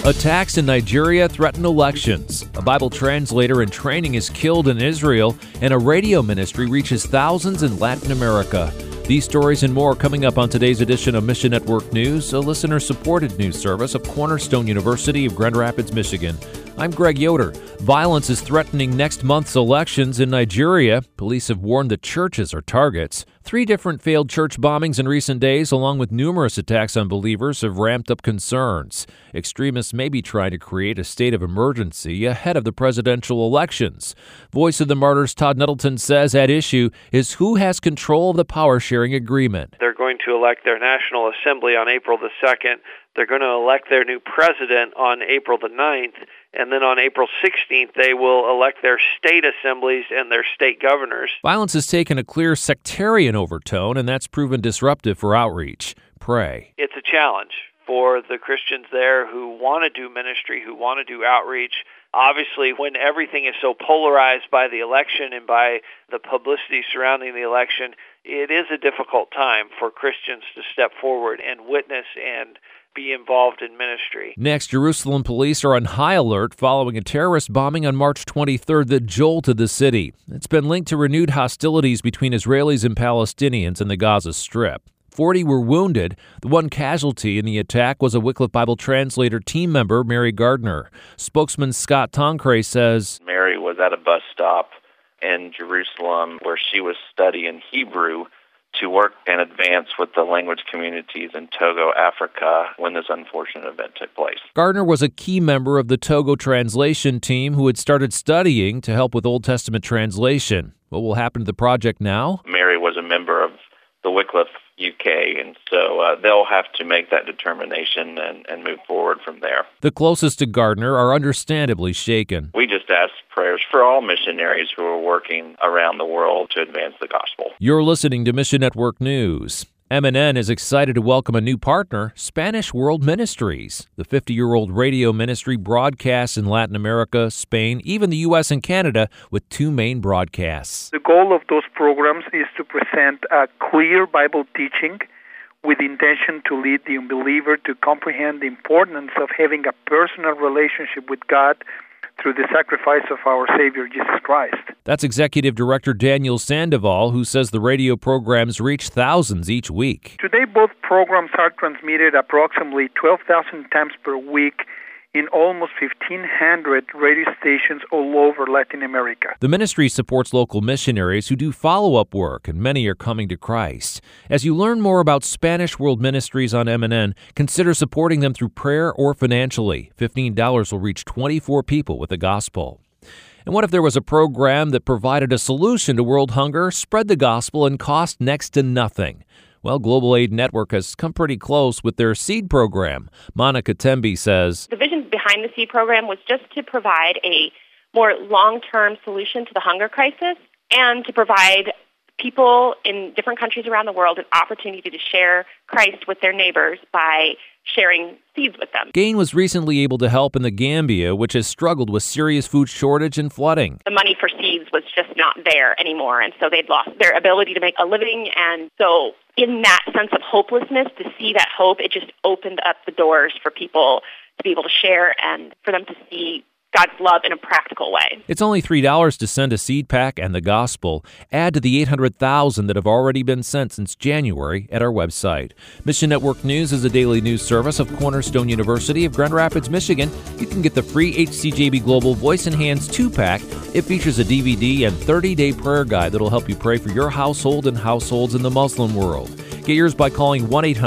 Attacks in Nigeria threaten elections. A Bible translator in training is killed in Israel, and a radio ministry reaches thousands in Latin America. These stories and more coming up on today's edition of Mission Network News, a listener-supported news service of Cornerstone University of Grand Rapids, Michigan. I'm Greg Yoder. Violence is threatening next month's elections in Nigeria. Police have warned that churches are targets. 3 different failed church bombings in recent days, along with numerous attacks on believers, have ramped up concerns. Extremists may be trying to create a state of emergency ahead of the presidential elections. Voice of the Martyrs Todd Nettleton says at issue is who has control of the power-sharing agreement. They're going to elect their National Assembly on April the 2nd. They're going to elect their new president on April the 9th. And then on April 16th, they will elect their state assemblies and their state governors. Violence has taken a clear sectarian overtone, and that's proven disruptive for outreach. Pray. It's a challenge for the Christians there who want to do ministry, who want to do outreach. Obviously, when everything is so polarized by the election and by the publicity surrounding the election, it is a difficult time for Christians to step forward and witness and be involved in ministry. Next, Jerusalem police are on high alert following a terrorist bombing on March 23rd that jolted the city. It's been linked to renewed hostilities between Israelis and Palestinians in the Gaza Strip. 40 were wounded. The one casualty in the attack was a Wycliffe Bible Translator team member, Mary Gardner. Spokesman Scott Toncray says, Mary was at a bus stop in Jerusalem where she was studying Hebrew to work and advance with the language communities in Togo, Africa, when this unfortunate event took place. Gardner was a key member of the Togo translation team who had started studying to help with Old Testament translation. What will happen to the project now? Mary was a member of the Wycliffe UK, and so they'll have to make that determination and move forward from there. The closest to Gardner are understandably shaken. We just ask prayers for all missionaries who are working around the world to advance the gospel. You're listening to Mission Network News. MNN is excited to welcome a new partner, Spanish World Ministries. The 50-year-old radio ministry broadcasts in Latin America, Spain, even the U.S. and Canada, with 2 main broadcasts. The goal of those programs is to present a clear Bible teaching with the intention to lead the unbeliever to comprehend the importance of having a personal relationship with God through the sacrifice of our Savior, Jesus Christ. That's Executive Director Daniel Sandoval, who says the radio programs reach thousands each week. Today, both programs are transmitted approximately 12,000 times per week in almost 1,500 radio stations all over Latin America. The ministry supports local missionaries who do follow-up work, and many are coming to Christ. As you learn more about Spanish World Ministries on MNN, consider supporting them through prayer or financially. $15 will reach 24 people with the gospel. And what if there was a program that provided a solution to world hunger, spread the gospel, and cost next to nothing? Well, Global Aid Network has come pretty close with their SEED program. Monica Temby says, the vision behind the SEED program was just to provide a more long-term solution to the hunger crisis and to provide people in different countries around the world an opportunity to share Christ with their neighbors by sharing seeds with them. GAIN was recently able to help in the Gambia, which has struggled with serious food shortage and flooding. The money for seeds was just not there anymore, and so they'd lost their ability to make a living. And so in that sense of hopelessness, to see that hope, it just opened up the doors for people to be able to share and for them to see God's love in a practical way. It's only $3 to send a seed pack and the gospel. Add to the 800,000 that have already been sent since January at our website. Mission Network News is a daily news service of Cornerstone University of Grand Rapids, Michigan. You can get the free HCJB Global Voice in Hands 2-pack. It features a DVD and 30-day prayer guide that'll help you pray for your household and households in the Muslim world. Get yours by calling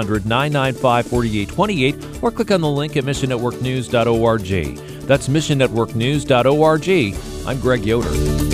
1-800-995-4828 or click on the link at missionnetworknews.org. That's missionnetworknews.org. I'm Greg Yoder.